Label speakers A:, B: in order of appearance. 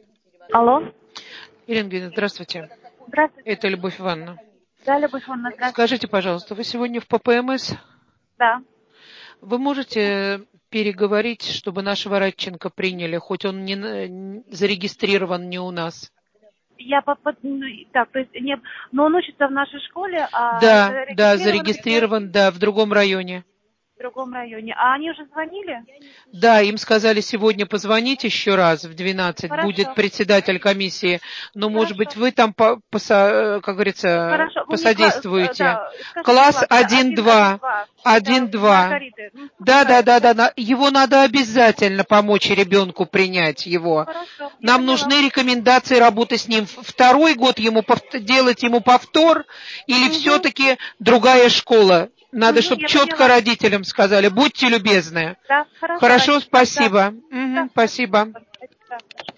A: Алло.
B: Ирина Евгеньевна, здравствуйте.
A: Здравствуйте.
B: Это Любовь Ивановна.
A: Да, Любовь Ивановна, здравствуйте.
B: Скажите, пожалуйста, вы сегодня в ППМС?
A: Да.
B: Вы можете переговорить, чтобы нашего Радченко приняли, хоть он зарегистрирован не у нас?
A: Так, то есть, но он учится в нашей школе, а
B: Да,
A: зарегистрирован
B: зарегистрирован, да, в другом районе.
A: в другом районе. А они уже звонили?
B: Да, им сказали сегодня позвонить еще раз в 12,
A: Хорошо.
B: будет председатель комиссии, но, может быть, вы там, как говорится,
A: Хорошо.
B: посодействуете.
A: Да, скажите,
B: Класс
A: пожалуйста,
B: 1-2. 1-2.
A: Маргариты.
B: Да. Его надо обязательно помочь ребенку принять его.
A: Хорошо, я
B: Нам
A: поняла.
B: нужны рекомендации работы с ним. Второй год делать ему повтор или все-таки другая школа? Надо, чтобы
A: Я
B: четко
A: поняла.
B: родителям сказали. Будьте любезны.
A: Да,
B: Хорошо,
A: да.
B: спасибо.
A: Да,
B: Спасибо.
A: спасибо.